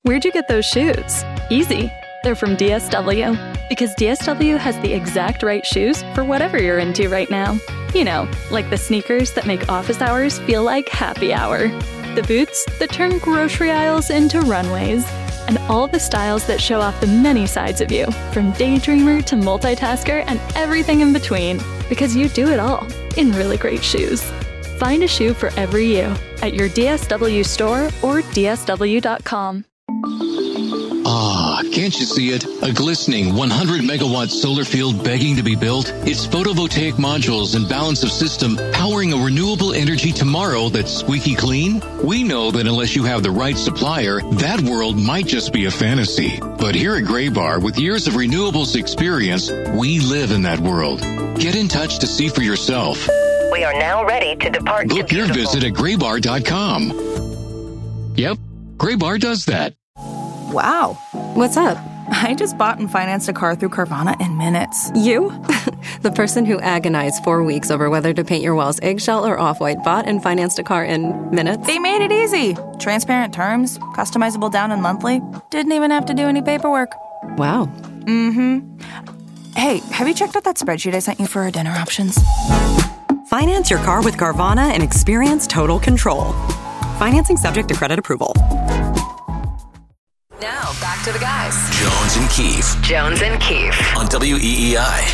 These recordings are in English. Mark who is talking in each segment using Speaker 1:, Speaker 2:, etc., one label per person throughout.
Speaker 1: Where'd you get those shoes? Easy. They're from DSW. Because DSW has the exact right shoes for whatever you're into right now. You know, like the sneakers that make office hours feel like happy hour. The boots that turn grocery aisles into runways. And all the styles that show off the many sides of you, from daydreamer to multitasker and everything in between. Because you do it all in really great shoes. Find a shoe for every you at your DSW store or DSW.com.
Speaker 2: Ah, can't you see it? A glistening 100-megawatt solar field begging to be built? It's photovoltaic modules and balance of system powering a renewable energy tomorrow that's squeaky clean? We know that unless you have the right supplier, that world might just be a fantasy. But here at Graybar, with years of renewables experience, we live in that world. Get in touch to see for yourself.
Speaker 3: We are now ready to depart.
Speaker 2: Book your visit at graybar.com. Yep, Graybar does that.
Speaker 4: Wow.
Speaker 5: What's up?
Speaker 4: I just bought and financed a car through Carvana in minutes.
Speaker 5: You? The person who agonized 4 weeks over whether to paint your walls eggshell or off-white bought and financed a car in minutes?
Speaker 4: They made it easy. Transparent terms, customizable down and monthly. Didn't even have to do any paperwork.
Speaker 5: Wow.
Speaker 4: Mm-hmm. Hey, have you checked out that spreadsheet I sent you for our dinner options?
Speaker 6: Finance your car with Carvana and experience total control. Financing subject to credit approval.
Speaker 3: Now, back to the guys.
Speaker 7: Jones and Keefe.
Speaker 3: Jones and Keefe.
Speaker 7: On WEEI.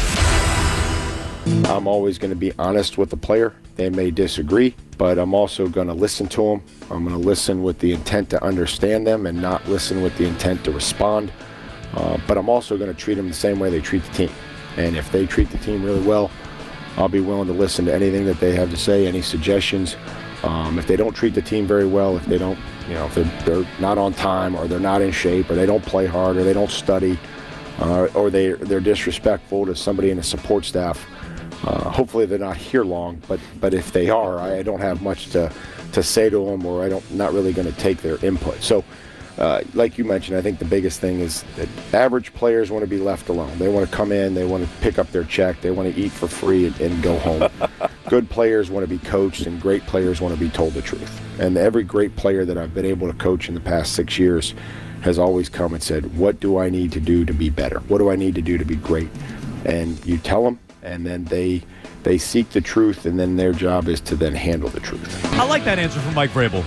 Speaker 8: I'm always going to be honest with the player. They may disagree, but I'm also going to listen to them. I'm going to listen with the intent to understand them and not listen with the intent to respond. But I'm also going to treat them the same way they treat the team. And if they treat the team really well, I'll be willing to listen to anything that they have to say, any suggestions. If they don't treat the team very well, if they don't, if they're not on time or they're not in shape or they don't play hard or they don't study or they're disrespectful to somebody in the support staff, hopefully they're not here long. But if they are, I don't have much to say to them, or not really going to take their input. So, like you mentioned, I think the biggest thing is that average players want to be left alone. They want to come in, they want to pick up their check, they want to eat for free and go home. Good players want to be coached, and great players want to be told the truth. And every great player that I've been able to coach in the past 6 years has always come and said, what do I need to do to be better? What do I need to do to be great? And you tell them, and then they seek the truth, and then their job is to then handle the truth.
Speaker 9: I like that answer from Mike Vrabel.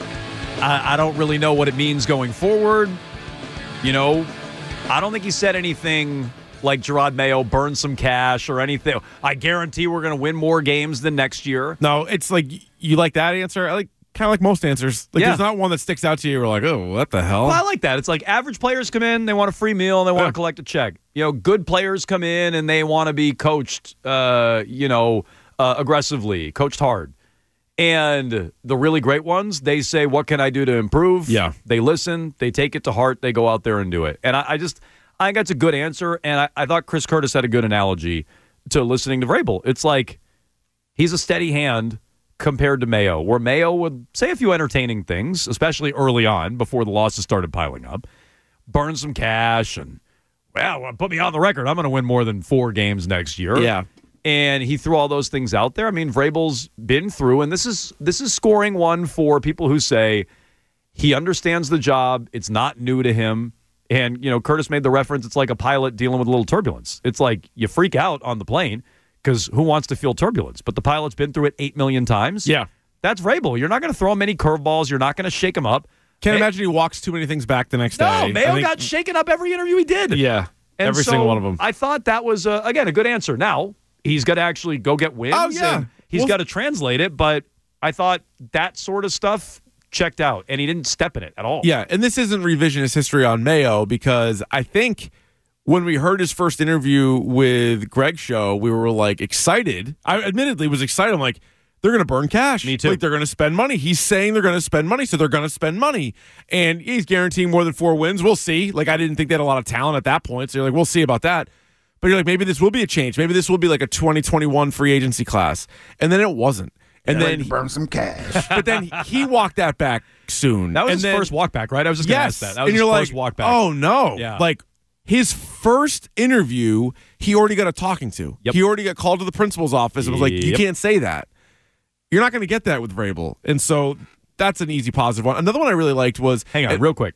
Speaker 9: I don't really know what it means going forward. I don't think he said anything like Gerard Mayo burn some cash or anything. I guarantee we're going to win more games than next year.
Speaker 10: No, it's like you like that answer. I like kind of like most answers. Like there's not one that sticks out to you. We're like, oh, what the hell?
Speaker 9: Well, I like that. It's like average players come in, they want a free meal, and they want to collect a check. Good players come in and they want to be coached, aggressively, coached hard. And the really great ones, they say, what can I do to improve?
Speaker 10: Yeah.
Speaker 9: They listen, they take it to heart, they go out there and do it. And I think that's a good answer. And I thought Chris Curtis had a good analogy to listening to Vrabel. It's like he's a steady hand compared to Mayo, where Mayo would say a few entertaining things, especially early on before the losses started piling up, burn some cash, and, put me on the record. I'm going to win more than 4 games next year.
Speaker 10: Yeah.
Speaker 9: And he threw all those things out there. I mean, Vrabel's been through, and this is scoring one for people who say he understands the job. It's not new to him. And, Curtis made the reference, it's like a pilot dealing with a little turbulence. It's like you freak out on the plane because who wants to feel turbulence? But the pilot's been through it 8 million times.
Speaker 10: Yeah.
Speaker 9: That's Vrabel. You're not going to throw him any curveballs. You're not going to shake him up.
Speaker 10: Can't imagine he walks too many things back the next day.
Speaker 9: No, Mayo got shaken up every interview he did.
Speaker 10: Yeah,
Speaker 9: and
Speaker 10: every single one of them.
Speaker 9: I thought that was, again, a good answer. Now, he's got to actually go get wins.
Speaker 10: Oh, yeah.
Speaker 9: And he's got to translate it, but I thought that sort of stuff checked out, and he didn't step in it at all.
Speaker 10: Yeah, and this isn't revisionist history on Mayo, because I think when we heard his first interview with Greg's show, we were, excited. I admittedly was excited. I'm like, they're going to burn cash.
Speaker 9: Me too.
Speaker 10: They're going to spend money. He's saying they're going to spend money, so they're going to spend money. And he's guaranteeing more than 4 wins. We'll see. I didn't think they had a lot of talent at that point, so you're like, we'll see about that. But you're like, maybe this will be a change. Maybe this will be like a 2021 free agency class. And then it wasn't. And then
Speaker 11: he burn some cash.
Speaker 10: But then he walked that back soon.
Speaker 9: That was his first walk back, right? I was just going to ask that. That was his first walk back.
Speaker 10: Oh, no.
Speaker 9: Yeah.
Speaker 10: His first interview, he already got a talking to.
Speaker 9: Yep.
Speaker 10: He already got called to the principal's office and was like, you can't say that. You're not going to get that with Vrabel. And so that's an easy positive one. Another one I really liked was...
Speaker 9: Hang on, real quick.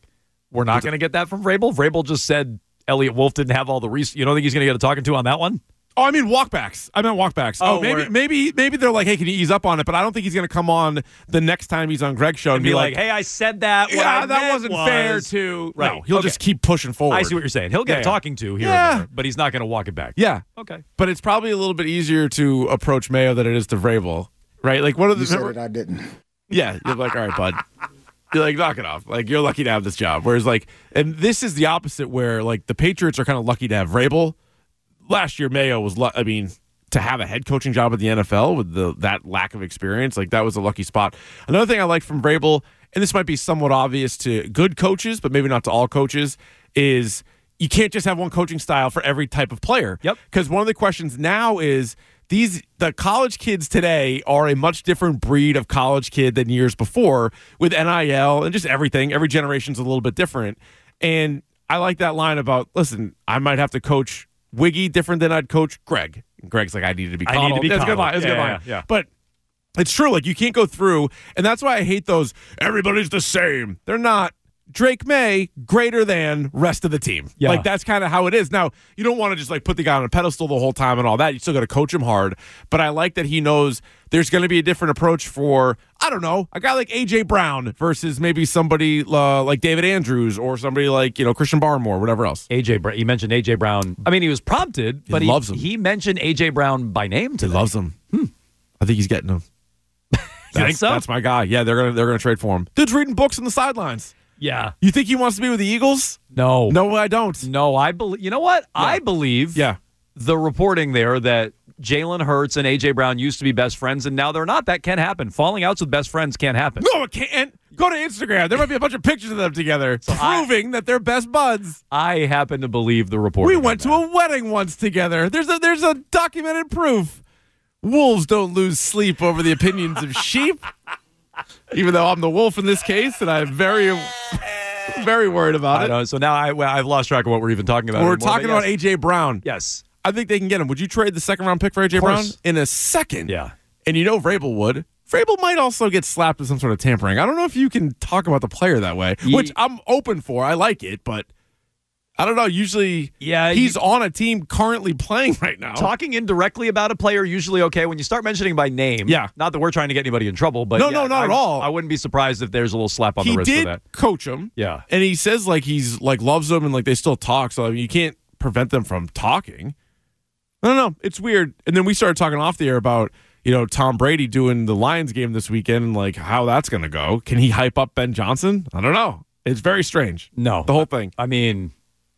Speaker 9: We're not going to get that from Vrabel. Vrabel just said Elliot Wolf didn't have all the research. You don't think he's going to get a talking to on that one?
Speaker 10: Oh, I mean walkbacks. I meant walkbacks.
Speaker 9: Oh,
Speaker 10: maybe they're like, hey, can you ease up on it? But I don't think he's going to come on the next time he's on Greg's show and be like,
Speaker 9: hey, I said that.
Speaker 10: Yeah, that wasn't fair to.
Speaker 9: Right.
Speaker 10: No, he'll just keep pushing forward.
Speaker 9: I see what you're saying. He'll get a talking to here and there, but he's not going to walk it back.
Speaker 10: Yeah.
Speaker 9: Okay.
Speaker 10: But it's probably a little bit easier to approach Mayo than it is to Vrabel, right? Like, what are the?
Speaker 11: You said it, I didn't.
Speaker 10: Yeah, you're like, all right, bud. You're like, knock it off. Like, you're lucky to have this job. Whereas, like, and this is the opposite where, like, the Patriots are kind of lucky to have Vrabel. Last year, Mayo was, to have a head coaching job at the NFL with that lack of experience, like, that was a lucky spot. Another thing I like from Vrabel, and this might be somewhat obvious to good coaches, but maybe not to all coaches, is you can't just have one coaching style for every type of player.
Speaker 9: Yep.
Speaker 10: Because one of the questions now is, the college kids today are a much different breed of college kid than years before with NIL and just everything. Every generation's a little bit different. And I like that line about, listen, I might have to coach Wiggy different than I'd coach Greg. And Greg's like, I need to be coddled.
Speaker 9: I need to be
Speaker 10: That's a good line. That's a good line. Yeah. But it's true. Like, you can't go through, and that's why I hate those, everybody's the same. They're not. Drake May greater than rest of the team.
Speaker 9: Yeah.
Speaker 10: Like, that's kind of how it is. Now, you don't want to just like put the guy on a pedestal the whole time and all that. You still got to coach him hard. But I like that he knows there's going to be a different approach for, I don't know, a guy like A.J. Brown versus maybe somebody like David Andrews or somebody like, Christian Barmore, whatever else.
Speaker 9: You mentioned A.J. Brown. I mean, he was prompted, but
Speaker 10: loves him.
Speaker 9: He mentioned A.J. Brown by name today.
Speaker 10: He loves him. I think he's getting him.
Speaker 9: You think so?
Speaker 10: That's my guy. Yeah, they're gonna trade for him. Dude's reading books on the sidelines.
Speaker 9: Yeah.
Speaker 10: You think he wants to be with the Eagles?
Speaker 9: No.
Speaker 10: No, I don't.
Speaker 9: No, I believe. You know what? Yeah. I believe.
Speaker 10: Yeah.
Speaker 9: The reporting there that Jalen Hurts and A.J. Brown used to be best friends, and now they're not. That can happen. Falling outs with best friends can't happen.
Speaker 10: No, it can't. Go to Instagram. There might be a bunch of pictures of them together, proving that they're best buds.
Speaker 9: I happen to believe the reporting.
Speaker 10: We went to a wedding once together. There's a documented proof. Wolves don't lose sleep over the opinions of sheep. Even though I'm the wolf in this case, and I'm very, very worried about it.
Speaker 9: I know. So now I've lost track of what we're even talking about.
Speaker 10: We're talking about A.J. Brown.
Speaker 9: Yes.
Speaker 10: I think they can get him. Would you trade the second-round pick for A.J. Brown? In a second.
Speaker 9: Yeah.
Speaker 10: And Vrabel would. Vrabel might also get slapped with some sort of tampering. I don't know if you can talk about the player that way, which I'm open for. I like it, but I don't know. Usually he's on a team currently playing right now.
Speaker 9: Talking indirectly about a player, usually okay. When you start mentioning by name, not that we're trying to get anybody in trouble, but
Speaker 10: no, not at all.
Speaker 9: I wouldn't be surprised if there's a little slap on the wrist for that.
Speaker 10: He did coach him.
Speaker 9: Yeah.
Speaker 10: And he says like he's like loves them and like they still talk. So you can't prevent them from talking. I don't know. It's weird. And then we started talking off the air about, Tom Brady doing the Lions game this weekend and like how that's going to go. Can he hype up Ben Johnson? I don't know. It's very strange.
Speaker 9: No.
Speaker 10: The whole thing.
Speaker 9: I mean,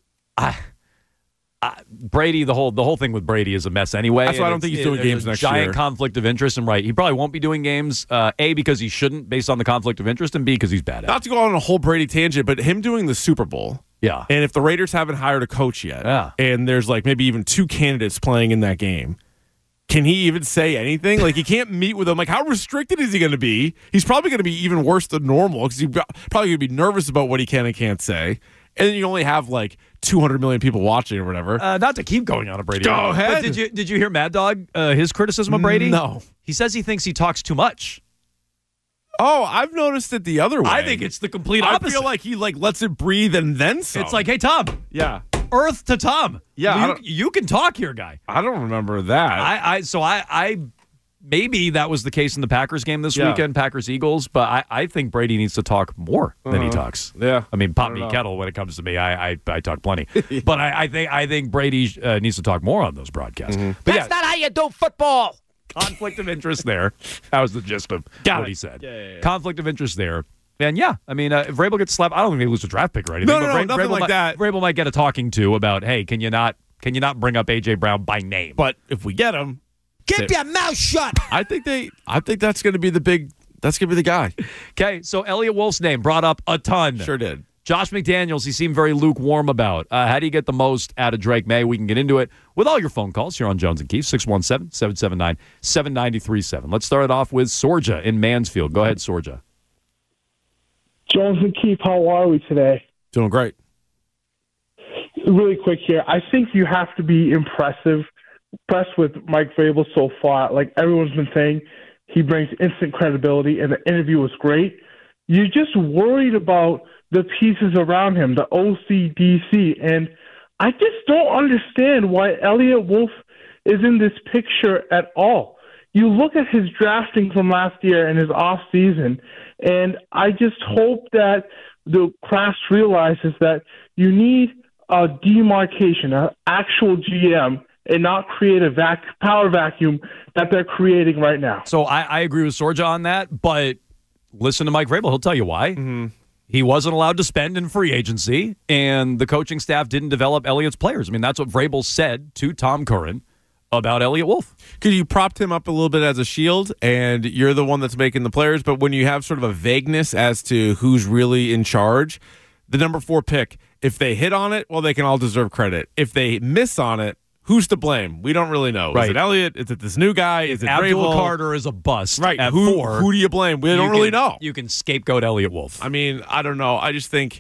Speaker 9: Brady, the whole thing with Brady is a mess anyway.
Speaker 10: That's why I don't think he's doing games next year.
Speaker 9: Giant conflict of interest, and he probably won't be doing games. A, because he shouldn't, based on the conflict of interest, and B, because he's bad at it.
Speaker 10: Not to go on a whole Brady tangent, but him doing the Super Bowl.
Speaker 9: Yeah.
Speaker 10: And if the Raiders haven't hired a coach yet, and there's like maybe even 2 candidates playing in that game, can he even say anything? Like, he can't meet with them. Like, how restricted is he going to be? He's probably going to be even worse than normal because he's probably going to be nervous about what he can and can't say. And then you only have like 200 million people watching or whatever.
Speaker 9: Not to keep going on a Brady.
Speaker 10: Go ahead.
Speaker 9: But did you hear Mad Dog, his criticism of Brady?
Speaker 10: No.
Speaker 9: He says he thinks he talks too much.
Speaker 10: Oh, I've noticed it the other way.
Speaker 9: I think it's the complete opposite.
Speaker 10: I feel like he like lets it breathe and then some.
Speaker 9: It's like, hey, Tom.
Speaker 10: Yeah.
Speaker 9: Earth to Tom.
Speaker 10: Yeah.
Speaker 9: You can talk here, guy.
Speaker 10: I don't remember that.
Speaker 9: I maybe that was the case in the Packers game this weekend, Packers-Eagles, but I think Brady needs to talk more than he talks.
Speaker 10: Yeah.
Speaker 9: I mean, pop me kettle when it comes to me. I talk plenty. But I think Brady needs to talk more on those broadcasts.
Speaker 10: Mm-hmm.
Speaker 9: But
Speaker 3: That's not how you do football.
Speaker 9: Conflict of interest there. That was the gist of what he said.
Speaker 10: Yeah.
Speaker 9: Conflict of interest there. And I mean, if Vrabel gets slapped, I don't think they lose a draft pick or anything.
Speaker 10: No, nothing
Speaker 9: Vrabel
Speaker 10: like that.
Speaker 9: Vrabel might get a talking to about, hey, can you not bring up A.J. Brown by name?
Speaker 10: But if we get him,
Speaker 3: keep your mouth shut.
Speaker 10: I think that's going to be that's going to be the guy.
Speaker 9: Okay, so Elliot Wolf's name brought up a ton.
Speaker 10: Sure did.
Speaker 9: Josh McDaniels, he seemed very lukewarm about. How do you get the most out of Drake May? We can get into it with all your phone calls here on Jones and Keefe, 617-779-7937. Let's start it off with Sorja in Mansfield. Go ahead, Sorja.
Speaker 12: Jones and Keefe, how are we today?
Speaker 10: Doing great.
Speaker 12: Really quick here. I think you have to be impressed with Mike Vrabel so far. Like everyone's been saying, he brings instant credibility, and the interview was great. You're just worried about the pieces around him, the OC, DC, and I just don't understand why Elliott Wolf is in this picture at all. You look at his drafting from last year and his off season, and I just hope that the class realizes that you need a demarcation, an actual GM, and not create a power vacuum that they're creating right now.
Speaker 9: So I agree with Sorja on that, but listen to Mike Vrabel. He'll tell you why. Mm-hmm. He wasn't allowed to spend in free agency, and the coaching staff didn't develop Elliott's players. I mean, that's what Vrabel said to Tom Curran about Elliott Wolf.
Speaker 10: Because you propped him up a little bit as a shield, and you're the one that's making the players, but when you have sort of a vagueness as to who's really in charge, the number 4 pick, if they hit on it, well, they can all deserve credit. If they miss on it, who's to blame? We don't really know.
Speaker 9: Right.
Speaker 10: Is it Elliott? Is it this new guy? Is it
Speaker 9: Abdul
Speaker 10: Vrabel?
Speaker 9: Carter is a bust.
Speaker 10: Right.
Speaker 9: At
Speaker 10: who
Speaker 9: 4.
Speaker 10: Who do you blame? We don't really know.
Speaker 9: You can scapegoat Elliott Wolf.
Speaker 10: I mean, I don't know. I just think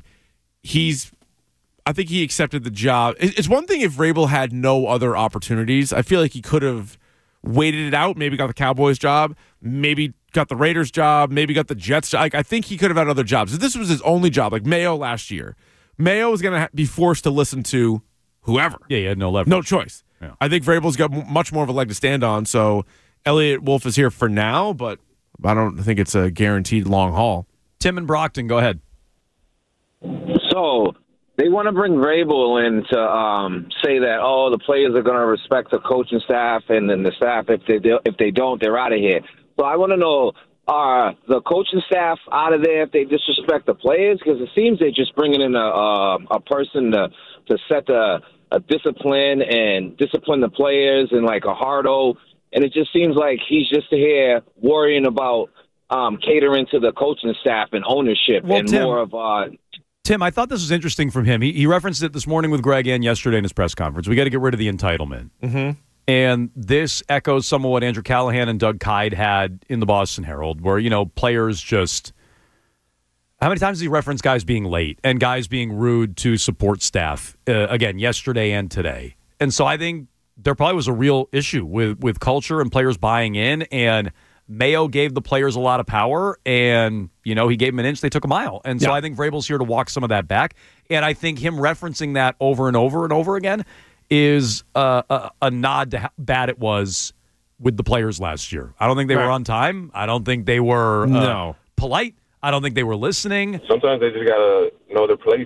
Speaker 10: I think he accepted the job. It's one thing if Vrabel had no other opportunities. I feel like he could have waited it out, maybe got the Cowboys job, maybe got the Raiders job, maybe got the Jets job. Like, I think he could have had other jobs. If this was his only job, like Mayo last year, Mayo was going to be forced to listen to whoever.
Speaker 9: Yeah, he had no leverage.
Speaker 10: No choice.
Speaker 9: Yeah.
Speaker 10: I think Vrabel's got much more of a leg to stand on, so Elliott Wolf is here for now, but I don't think it's a guaranteed long haul.
Speaker 9: Tim and Brockton, go ahead.
Speaker 11: So they want to bring Vrabel in to say that, the players are going to respect the coaching staff, and then the staff, if they don't, they're out of here. So I want to know, are the coaching staff out of there if they disrespect the players? Because it seems they're just bringing in a person to set a discipline and discipline the players and like a hard-o. And it just seems like he's just here worrying about catering to the coaching staff and ownership more of
Speaker 9: Tim, I thought this was interesting from him. He referenced it this morning with Greg and yesterday in his press conference. We got to get rid of the entitlement.
Speaker 10: Mm-hmm.
Speaker 9: And this echoes some of what Andrew Callahan and Doug Kyed had in the Boston Herald, where, players just... How many times did he reference guys being late and guys being rude to support staff, again, yesterday and today? And so I think there probably was a real issue with culture and players buying in, and Mayo gave the players a lot of power, and, he gave them an inch, they took a mile. And so I think Vrabel's here to walk some of that back. And I think him referencing that over and over and over again is a nod to how bad it was with the players last year. I don't think they were on time. I don't think they were polite. I don't think they were listening.
Speaker 13: Sometimes they just got to know their place.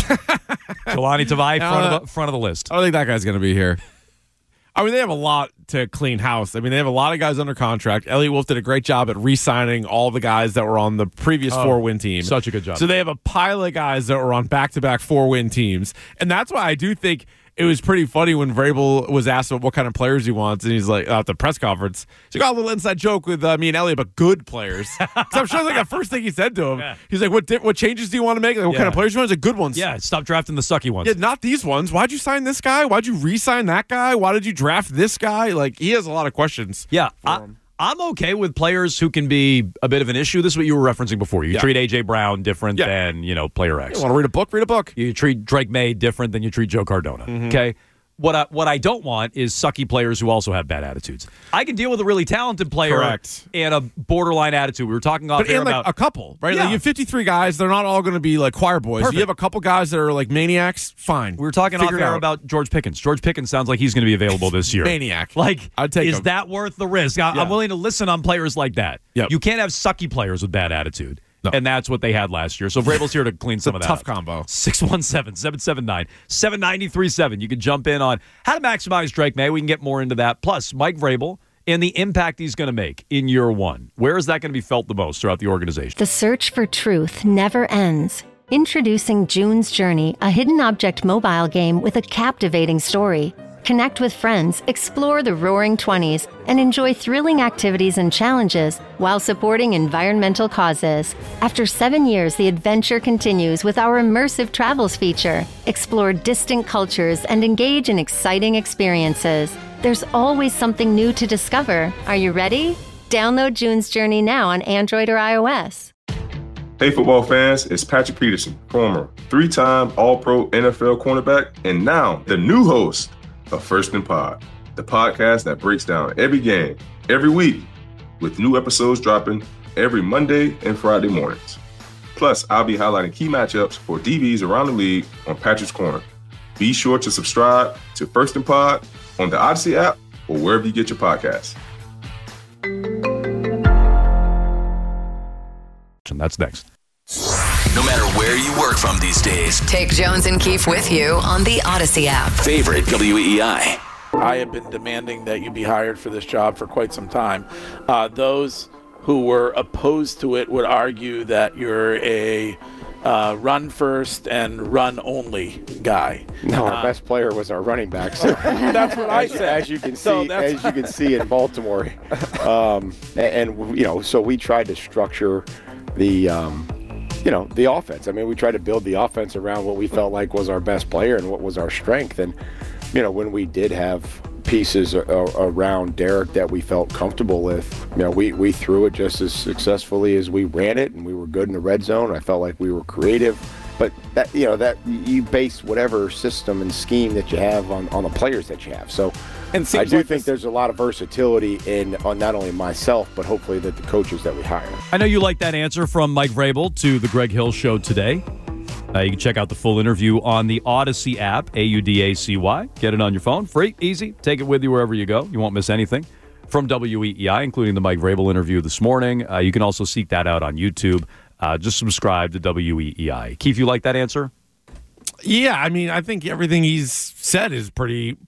Speaker 9: Jelani Tavai, front of the list.
Speaker 10: I don't think that guy's going to be here. I mean, they have a lot to clean house. I mean, they have a lot of guys under contract. Elliott Wolf did a great job at re-signing all the guys that were on the previous 4-win team.
Speaker 9: Such a good job.
Speaker 10: So they have a pile of guys that were on back-to-back 4-win teams. And that's why I do think it was pretty funny when Vrabel was asked about what kind of players he wants, and he's like, at the press conference, he got a little inside joke with me and Elliott, but good players. So I'm sure like the first thing he said to him, he's like, what changes do you want to make? Like, what kind of players do you want? He's like, good ones.
Speaker 9: Yeah, stop drafting the sucky ones.
Speaker 10: Yeah, not these ones. Why'd you sign this guy? Why'd you re-sign that guy? Why did you draft this guy? Like, he has a lot of questions.
Speaker 9: Yeah, I'm okay with players who can be a bit of an issue. This is what you were referencing before. You treat A.J. Brown different than, player X.
Speaker 10: You want to read a book? Read a book.
Speaker 9: You treat Drake May different than you treat Joe Cardona, okay? What I don't want is sucky players who also have bad attitudes. I can deal with a really talented player and a borderline attitude. We were talking off air about
Speaker 10: a couple, right?
Speaker 9: Yeah.
Speaker 10: Like you have 53 guys. They're not all going to be like choir boys. Perfect. You have a couple guys that are like maniacs. Fine.
Speaker 9: We were talking off air about George Pickens. George Pickens sounds like he's going to be available this year.
Speaker 10: Maniac.
Speaker 9: Like,
Speaker 10: I'd take
Speaker 9: is
Speaker 10: him.
Speaker 9: that worth the risk? I'm willing to listen on players like that.
Speaker 10: Yep.
Speaker 9: You can't have sucky players with bad attitude.
Speaker 10: No.
Speaker 9: And that's what they had last year. So Vrabel's here to clean some of that
Speaker 10: tough
Speaker 9: up.
Speaker 10: combo.
Speaker 9: 617-779-7937. You can jump in on how to maximize Drake May. We can get more into that. Plus, Mike Vrabel and the impact he's going to make in year one. Where is that going to be felt the most throughout the organization?
Speaker 14: The search for truth never ends. Introducing June's Journey, a hidden object mobile game with a captivating story. Connect with friends, explore the Roaring 20s, and enjoy thrilling activities and challenges while supporting environmental causes. After 7 years, the adventure continues with our immersive travels feature. Explore distant cultures and engage in exciting experiences. There's always something new to discover. Are you ready? Download June's Journey now on Android or iOS.
Speaker 13: Hey, football fans, it's Patrick Peterson, former 3-time All-Pro NFL cornerback, and now the new host of First and Pod, the podcast that breaks down every game, every week, with new episodes dropping every Monday and Friday mornings. Plus, I'll be highlighting key matchups for DBs around the league on Patrick's Corner. Be sure to subscribe to First and Pod on the Odyssey app or wherever you get your podcasts.
Speaker 9: And that's next.
Speaker 7: No matter where you work from these days,
Speaker 15: take Jones and Keefe with you on the Odyssey app.
Speaker 7: Favorite WEEI.
Speaker 16: I have been demanding that you be hired for this job for quite some time. Those who were opposed to it would argue that you're a run first and run only guy.
Speaker 8: No, our best player was our running back. So
Speaker 16: that's what I said.
Speaker 8: As you can see, in Baltimore, so we tried to structure the offense. I mean, we tried to build the offense around what we felt like was our best player and what was our strength. And when we did have pieces around Derek that we felt comfortable with, we threw it just as successfully as we ran it, and we were good in the red zone. I felt like we were creative, but that you base whatever system and scheme that you have on the players that you have. So, I do think there's a lot of versatility on not only myself, but hopefully the coaches that we hire.
Speaker 9: I know you like that answer from Mike Vrabel to the Greg Hill Show today. You can check out the full interview on the Odyssey app, AUDACY. Get it on your phone. Free, easy. Take it with you wherever you go. You won't miss anything from WEEI, including the Mike Vrabel interview this morning. You can also seek that out on YouTube. Just subscribe to WEEI. Keith, you like that answer?
Speaker 10: Yeah, I mean, I think everything he's said is pretty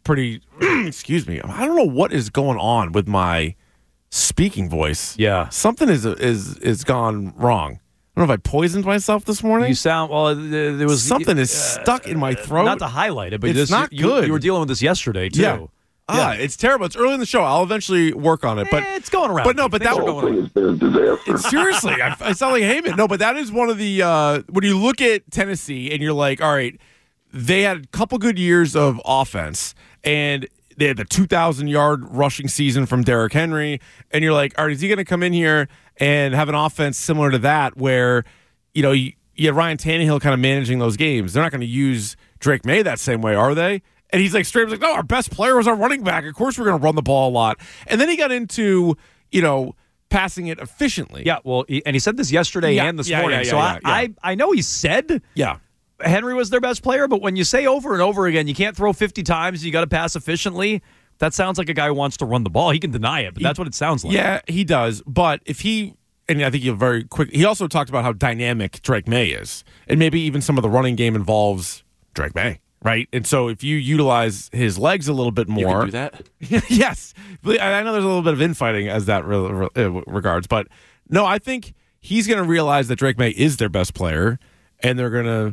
Speaker 10: excuse me. I don't know what is going on with my speaking voice.
Speaker 9: Yeah.
Speaker 10: Something is gone wrong. I don't know if I poisoned myself this morning.
Speaker 9: You sound there was
Speaker 10: something is stuck in my throat.
Speaker 9: Not to highlight it, but
Speaker 10: it's not good.
Speaker 9: You were dealing with this yesterday too.
Speaker 10: Yeah. It's terrible. It's early in the show. I'll eventually work on it, but
Speaker 9: it's going around.
Speaker 10: But no, but that
Speaker 11: going around.
Speaker 10: Seriously, I sound like Heyman. No, but that is one of the when you look at Tennessee and you're like, all right, they had a couple good years of offense and they had the 2,000-yard rushing season from Derrick Henry, and you're like, all right, is he going to come in here and have an offense similar to that where, you have Ryan Tannehill kind of managing those games? They're not going to use Drake May that same way, are they? And he's like straight up like, no, our best player was our running back. Of course we're going to run the ball a lot. And then he got into, passing it efficiently.
Speaker 9: Yeah, well, and he said this yesterday and this morning. I know he said Henry was their best player, but when you say over and over again, you can't throw 50 times, you got to pass efficiently, that sounds like a guy who wants to run the ball. He can deny it, but that's what it sounds like.
Speaker 10: Yeah, he does. But and I think he'll very quick. He also talked about how dynamic Drake May is, and maybe even some of the running game involves Drake May, right? And so if you utilize his legs a little bit more,
Speaker 16: you can do that.
Speaker 10: Yes, I know there's a little bit of infighting as that regards, but no, I think he's going to realize that Drake May is their best player, and they're going to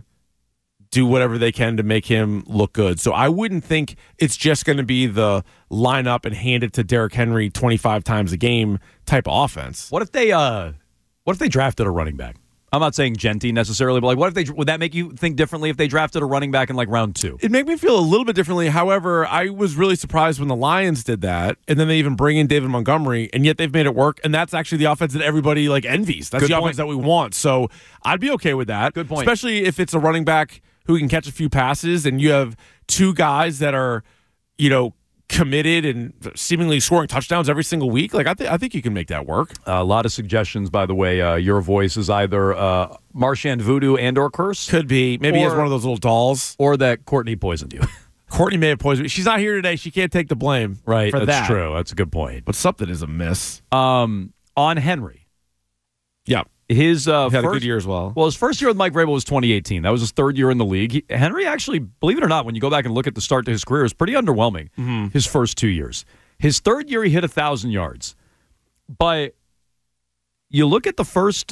Speaker 10: do whatever they can to make him look good. So I wouldn't think it's just going to be the line up and hand it to Derrick Henry 25 times a game type of offense.
Speaker 9: What if they drafted a running back? I'm not saying Genty necessarily, but would that make you think differently if they drafted a running back in like round 2?
Speaker 10: It'd make me feel a little bit differently. However, I was really surprised when the Lions did that, and then they even bring in David Montgomery, and yet they've made it work. And that's actually the offense that everybody envies. That's the offense that we want. So I'd be okay with that.
Speaker 9: Good point.
Speaker 10: Especially if it's a running back who can catch a few passes, and you have two guys that are, committed and seemingly scoring touchdowns every single week. I think you can make that work.
Speaker 9: A lot of suggestions, by the way. Your voice is either Marchand Voodoo and or Curse.
Speaker 10: Could be. Maybe he has one of those little dolls.
Speaker 9: Or that Courtney poisoned you.
Speaker 10: Courtney may have poisoned me. She's not here today. She can't take the blame for that.
Speaker 9: That's true. That's a good point.
Speaker 10: But something is amiss.
Speaker 9: On Henry.
Speaker 10: Yeah.
Speaker 9: His
Speaker 10: he had a good year as well.
Speaker 9: Well, his first year with Mike Vrabel was 2018. That was his third year in the league. Henry actually, believe it or not, when you go back and look at the start to his career, is pretty underwhelming.
Speaker 10: Mm-hmm.
Speaker 9: His first 2 years. His third year, he hit 1,000 yards. But you look at the first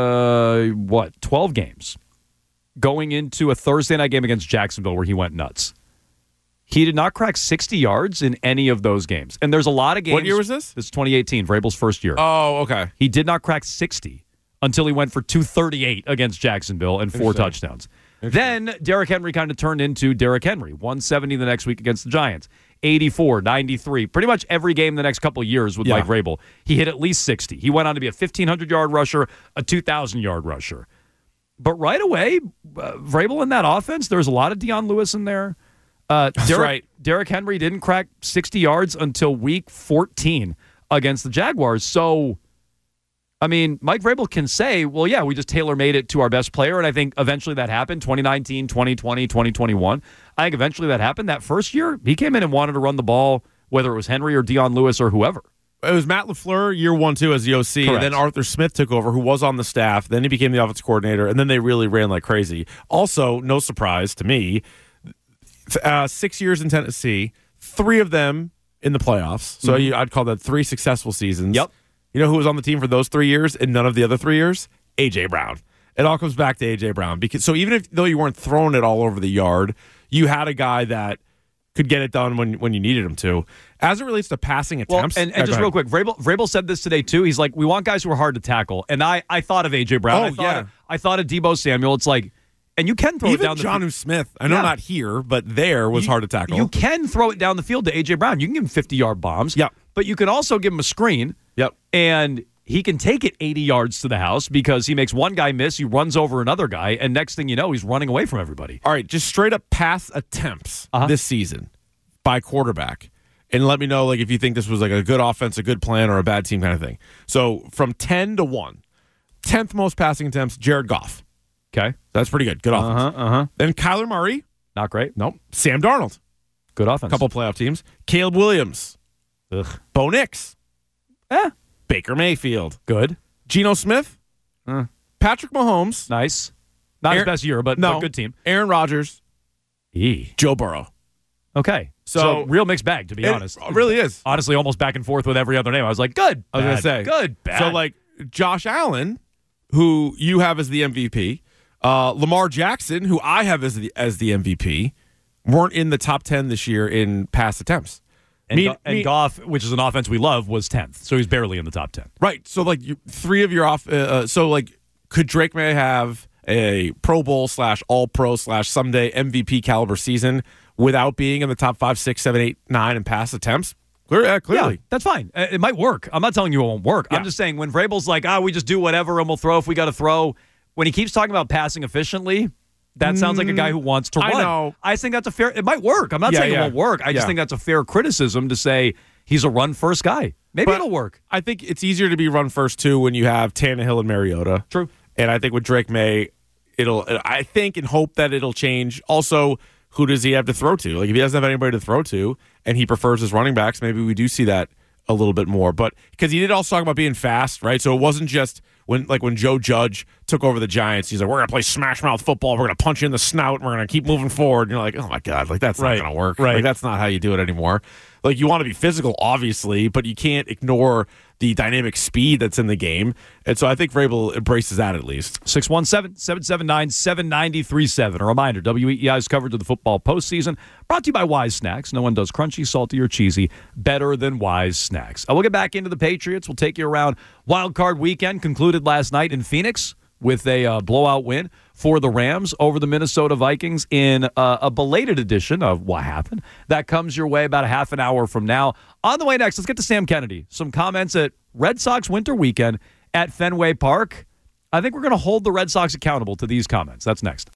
Speaker 9: 12 games going into a Thursday night game against Jacksonville where he went nuts. He did not crack 60 yards in any of those games. And there's a lot of games.
Speaker 10: What year was this?
Speaker 9: This is 2018, Vrabel's first year.
Speaker 10: Oh, okay.
Speaker 9: He did not crack 60 until he went for 238 against Jacksonville and 4 touchdowns. Then Derrick Henry kind of turned into Derrick Henry. 170 the next week against the Giants. 84, 93. Pretty much every game the next couple of years with Mike Vrabel, he hit at least 60. He went on to be a 1,500-yard rusher, a 2,000-yard rusher. But right away, Vrabel in that offense, there's a lot of Deion Lewis in there. Derrick Henry didn't crack 60 yards until week 14 against the Jaguars. So I mean, Mike Vrabel can say, well, yeah, we just tailor-made it to our best player, and I think eventually that happened, 2019, 2020, 2021. I think eventually that happened. That first year, he came in and wanted to run the ball, whether it was Henry or Dion Lewis or whoever.
Speaker 10: It was Matt LaFleur year 1, 2 as the OC,
Speaker 9: Correct.
Speaker 10: and then Arthur Smith took over, who was on the staff. Then he became the offensive coordinator, and then they really ran like crazy. Also, no surprise to me, 6 years in Tennessee, 3 of them in the playoffs. So I'd call that 3 successful seasons.
Speaker 9: Yep.
Speaker 10: You know who was on the team for those 3 years and none of the other 3 years? A.J. Brown. It all comes back to A.J. Brown. So even though you weren't throwing it all over the yard, you had a guy that could get it done when you needed him to. As it relates to passing attempts.
Speaker 9: Well, and just real quick, Vrabel said this today too. He's like, we want guys who are hard to tackle. And I thought of A.J. Brown. I thought of Deebo Samuel. It's like, and you can throw
Speaker 10: even
Speaker 9: it down the field.
Speaker 10: Jonnu Smith, I know not here, but there was hard to tackle.
Speaker 9: You can throw it down the field to A.J. Brown. You can give him 50-yard bombs.
Speaker 10: Yep.
Speaker 9: But you can also give him a screen.
Speaker 10: Yep.
Speaker 9: And he can take it 80 yards to the house because he makes one guy miss, he runs over another guy, and next thing you know, he's running away from everybody.
Speaker 10: All right, just straight up pass attempts this season by quarterback. And let me know like if you think this was like a good offense, a good plan, or a bad team kind of thing. So from 10 to 1, 10th most passing attempts, Jared Goff.
Speaker 9: Okay.
Speaker 10: That's pretty good. Good offense. Then Kyler Murray.
Speaker 9: Not great.
Speaker 10: Nope. Sam Darnold.
Speaker 9: Good offense.
Speaker 10: Couple playoff teams. Caleb Williams.
Speaker 9: Ugh.
Speaker 10: Bo Nix. Baker Mayfield.
Speaker 9: Good.
Speaker 10: Geno Smith. Patrick Mahomes.
Speaker 9: Nice. Not his best year, but good team.
Speaker 10: Aaron Rodgers. Joe Burrow.
Speaker 9: Okay. So real mixed bag, to be honest.
Speaker 10: It really is.
Speaker 9: Honestly, almost back and forth with every other name. I was like, good.
Speaker 10: I was going to say.
Speaker 9: Good, bad.
Speaker 10: So, like, Josh Allen, who you have as the MVP, Lamar Jackson, who I have as the MVP, weren't in the top 10 this year in pass attempts.
Speaker 9: And Goff, which is an offense we love, was 10th. So he's barely in the top 10.
Speaker 10: Right. So, like, 3 of your so, like, could Drake May have a Pro Bowl / All-Pro / someday MVP caliber season without being in the top 5, 6, 7, 8, 9 in pass attempts? Clearly.
Speaker 9: Yeah, that's fine. It might work. I'm not telling you it won't work.
Speaker 10: Yeah.
Speaker 9: I'm just saying when Vrabel's like, we just do whatever and we'll throw if we got to throw. When he keeps talking about passing efficiently, that sounds like a guy who wants to run.
Speaker 10: I know.
Speaker 9: I think that's a fair. It might work. I'm not saying it won't work. I just think that's a fair criticism to say he's a run-first guy. Maybe it'll work.
Speaker 10: I think it's easier to be run-first, too, when you have Tannehill and Mariota.
Speaker 9: True.
Speaker 10: And I think with Drake May, I think and hope that it'll change. Also, who does he have to throw to? Like, if he doesn't have anybody to throw to and he prefers his running backs, maybe we do see that a little bit more. But because he did also talk about being fast, right? So it wasn't just when Joe Judge took over the Giants, he's like, we're going to play smash mouth football. We're going to punch you in the snout. And we're going to keep moving forward. And you're like, oh, my God, like that's not going to work.
Speaker 9: Right.
Speaker 10: Like, that's not how you do it anymore. Like, you want to be physical, obviously, but you can't ignore the dynamic speed that's in the game. And so I think Vrabel embraces that at least.
Speaker 9: 617-779-7937. A reminder, WEEI's coverage of the football postseason brought to you by Wise Snacks. No one does crunchy, salty, or cheesy better than Wise Snacks. We'll get back into the Patriots. We'll take you around Wild Card Weekend, concluded last night in Phoenix with a blowout win for the Rams over the Minnesota Vikings in a belated edition of What Happened. That comes your way about a half an hour from now. On the way next, let's get to Sam Kennedy. Some comments at Red Sox winter weekend at Fenway Park. I think we're going to hold the Red Sox accountable to these comments. That's next.